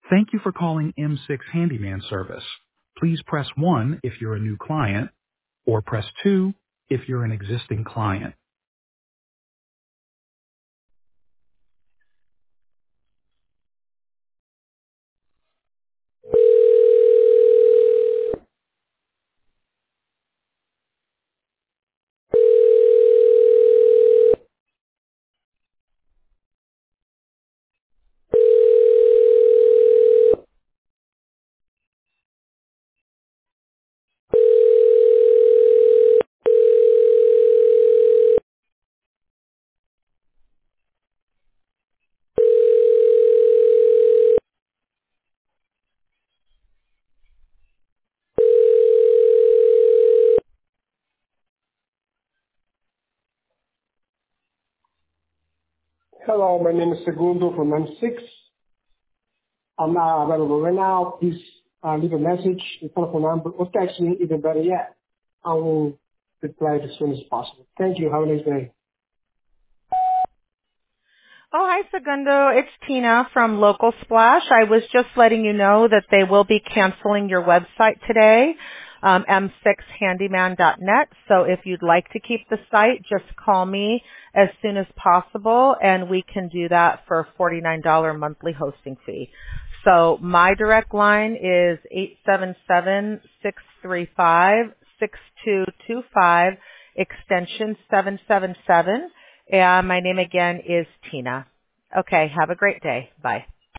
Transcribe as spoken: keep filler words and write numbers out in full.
Thank you for calling M six Handyman Service. Please press one if you're a new client, or press two if you're an existing client. Hello, my name is Segundo from M six. I'm not available right now. Please uh, leave a message, a telephone number, or text me, even better yet. I will reply as soon as possible. Thank you. Have a nice day. Oh, hi, Segundo. It's Tina from Local Splash. I was just letting you know that they will be canceling your website today, um, m six handyman dot net. So if you'd like to keep the site, just call me as soon as possible, and we can do that for a forty-nine dollars monthly hosting fee. So my direct line is eight seven seven, six three five, six two two five, extension seven seven seven. And my name again is Tina. Okay, have a great day. Bye.